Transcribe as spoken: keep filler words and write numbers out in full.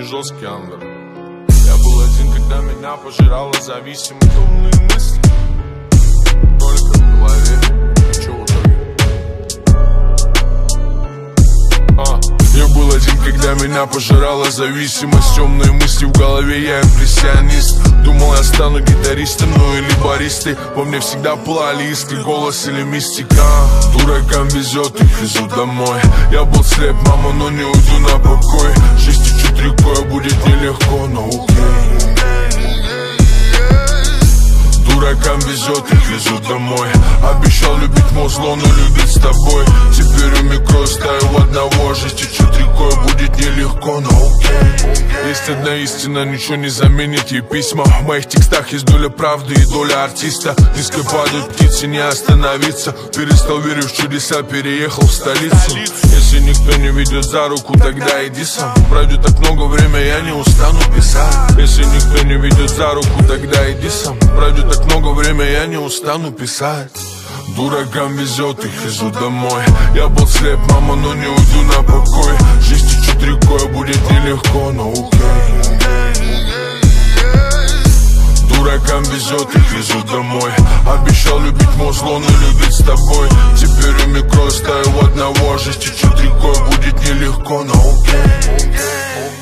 жесткий андер. Я был один, когда меня пожирала зависимость. Умные мысли только в голове. Че в итоге? А, я был один, когда меня пожирала зависимость. Темные мысли в голове, я импрессионист. Думал, я стану гитаристом, ну или баристой. Во мне всегда пылали искры, голос или мистика. Дуракам везет, их везут домой. Я был слеп, мама, но не уйду на покой. Жизнь чуть-чуть рекой, будет нелегко, но окей. Дуракам везет, их везут домой. Обещал любить мозло, но любить с тобой. Теперь у микро стою одного. Жизнь чуть-чуть рекой, будет нелегко, но окей. Есть одна истина, ничего не заменит ей письма. В моих текстах есть доля правды и доля артиста. Низко падают птицы, не остановиться. Перестал верить в чудеса, переехал в столицу. Если никто не ведет за руку, тогда иди сам. Пройдет так много времени, я не устану писать. Если никто не ведет за руку, тогда иди сам. Пройдет так много времени, я не устану писать. Дуракам везет, их везут домой. Я был слеп, мама, но не уйду на покой. Жизнь чуть-чуть рекой, будет нелегко, но окей. Дуракам везет, их везут домой. Обещал любить мозло, но любить с тобой. Теперь у микро стою одного. Жизнь чуть-чуть рекой, будет нелегко, но окей.